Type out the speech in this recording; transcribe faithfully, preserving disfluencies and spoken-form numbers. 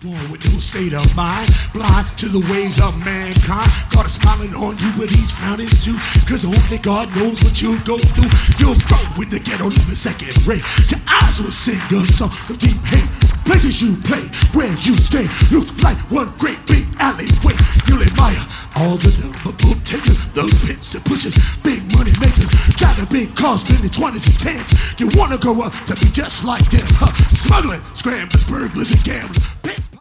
Born with no state of mind, blind to the ways of mankind. God is smiling on you, but he's frowning too, cause only God knows what you'll go through. You'll grow with the ghetto, living second rate. Your eyes will sing a song of deep hate. Places you play, where you stay, looks like one great big alleyway. You'll admire all the number book takers, those pimps and pushers, big money makers, driving big cars, spending twenties and tens. You wanna grow up to be just like them, huh? Smuggling, scramblers, burglars, and gamblers.